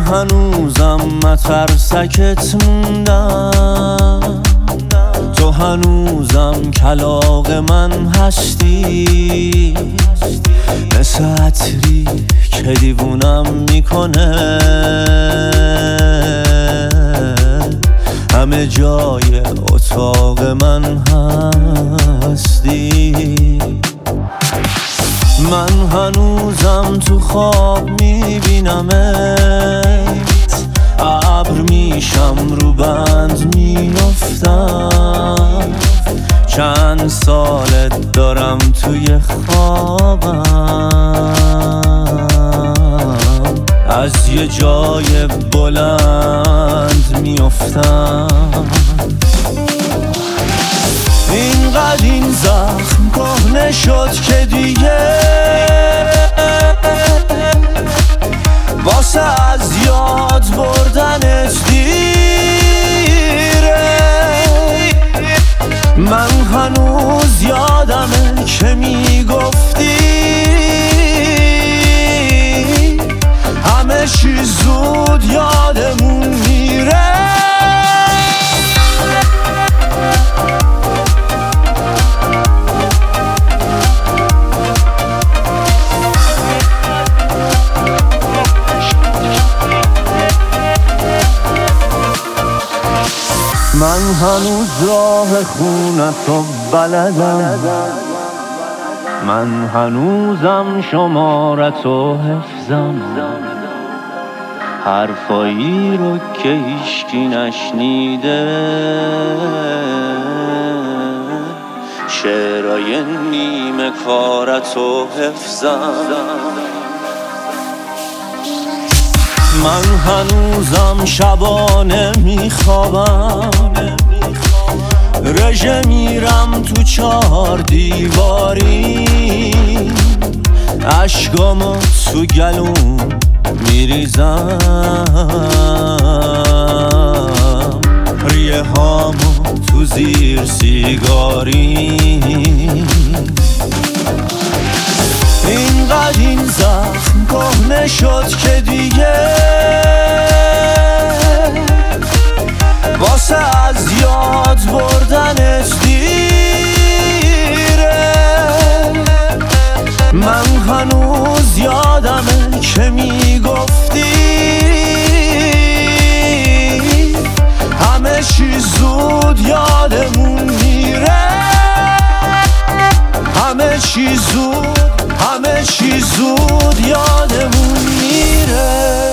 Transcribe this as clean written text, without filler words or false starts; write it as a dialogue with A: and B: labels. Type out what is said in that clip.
A: هنوزم مترسکت موندم، تو هنوزم کلاغ من هستی، مثل عطری که دیوونم میکنه، همه جای اتاق من هستی. من هنوزم تو خواب میبینمت، ابر میشم رو بند میافتم، چند سالت دارم توی خوابم، از یه جای بلند میافتم. اینقدر این زخم کهنه شد که دیگه واسه از یاد بردنت دیره. من هنوز یادمه که میگفتی همه چی زود یادمون میره. من هنوز راه خونتو بلدم، من هنوزم شمارتو حفظم، حرفایی رو که هیچکی نشنیده، شعرهای نیمه کارتو حفظم. من هنوزم شبانه میخوابم، رژه میرم تو 4 دیواری، اشکامو تو گلوم میریزم، ریه هامو تو زیر سیگاری. اینقدر این زخم کهنه شد که دیگه واسه از یاد بردنت دیره. من هنوز یادمه که میگفتی همه چی زود یادمون میره، همه چی زود یادمون میره.